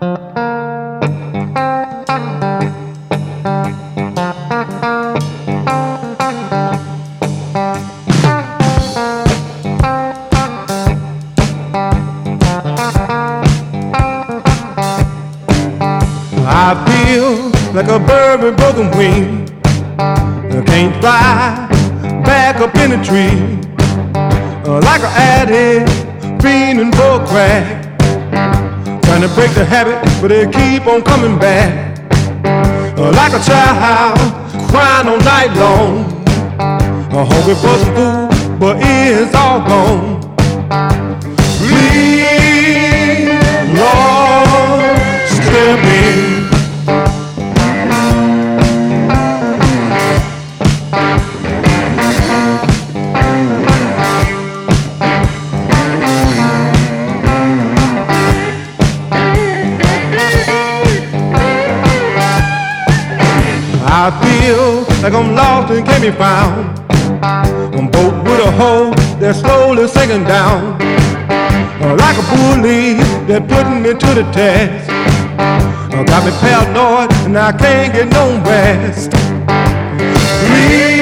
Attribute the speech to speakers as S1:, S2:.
S1: I feel like a bird with broken wings. I can't fly back up in the tree. Like an addict, fiending for a crack, trying to break the habit, but they keep on coming back. Like a child, crying all night long, hungry for some food, but it's all gone. Please, Lord, step in. I feel like I'm lost and can't be found. I'm boat with a hole that's slowly sinking down. Like a bully that's putting me to the test. Got me paranoid and I can't get no rest. Please,